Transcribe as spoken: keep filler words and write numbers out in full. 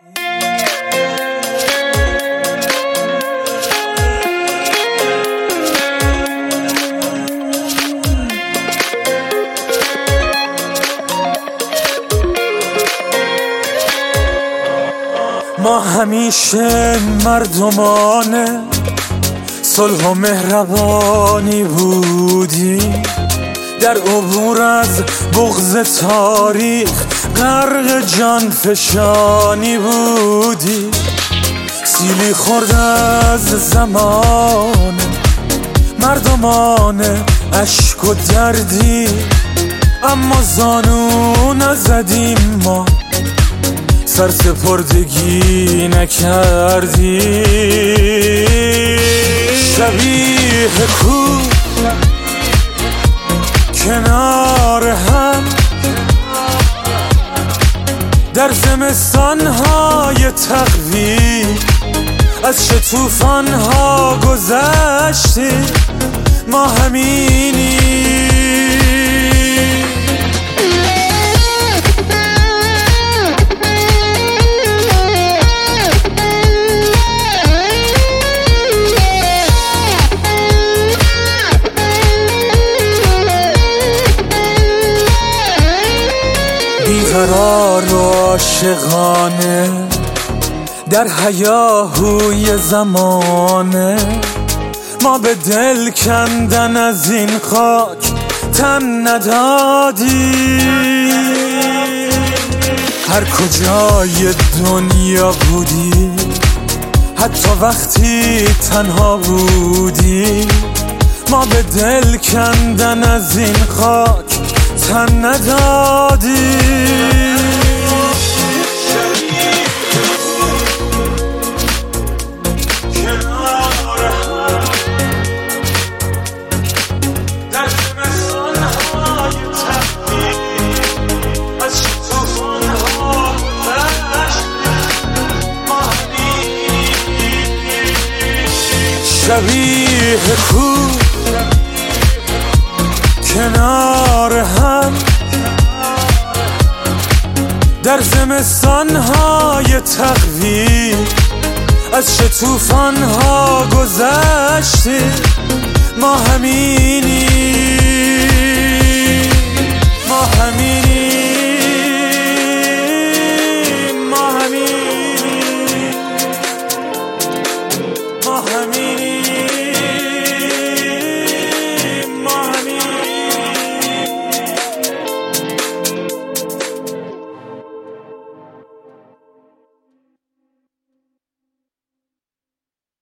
ما همیشه مردمانه صلح و مهربانی بودیم، در عبور از بغض تاریخ غرق جان فشانی بودیم. سیلی خورد از زمان مردمان اشک و دردی، اما زانو نزدیم، ما سرسپردگی نکردی. شبیه کو کنار هم در زمستان‌های تقویم از شطوفان‌ها گذشتیم، ما همینی. بیقرار و عاشقانه در هیاهوی زمانه، ما به دل کندن از این خاک تن ندادیم. هر کجای دنیا بودی، حتی وقتی تنها بودی، ما به دل کندن از این خاک تن ندادی. شبیه کو کنار هم در زمستان‌های تقویم از شطوفان‌ها گذشتیم، ما همینی، ما همینی.